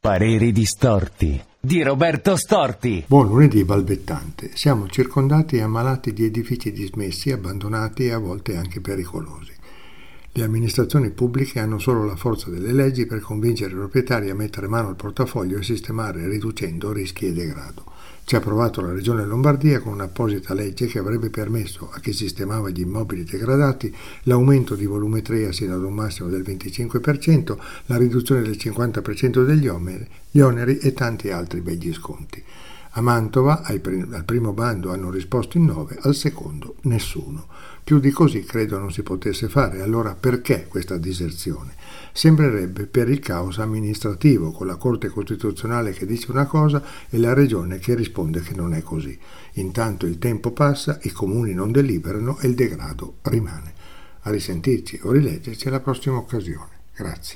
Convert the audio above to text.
Pareri distorti di Roberto Storti. Buon lunedì balbettante. Siamo circondati e ammalati di edifici dismessi, abbandonati e a volte anche pericolosi. Le amministrazioni pubbliche hanno solo la forza delle leggi per convincere i proprietari a mettere mano al portafoglio e sistemare riducendo rischi e degrado. Ci ha provato la Regione Lombardia con un'apposita legge che avrebbe permesso a chi sistemava gli immobili degradati l'aumento di volumetria sino ad un massimo del 25%, la riduzione del 50% degli oneri e tanti altri begli sconti. A Mantova al primo bando hanno risposto in 9, al secondo nessuno. Più di così credo non si potesse fare, allora perché questa diserzione? Sembrerebbe per il caos amministrativo, con la Corte Costituzionale che dice una cosa e la Regione che risponde che non è così. Intanto il tempo passa, i comuni non deliberano e il degrado rimane. A risentirci o rileggerci alla prossima occasione. Grazie.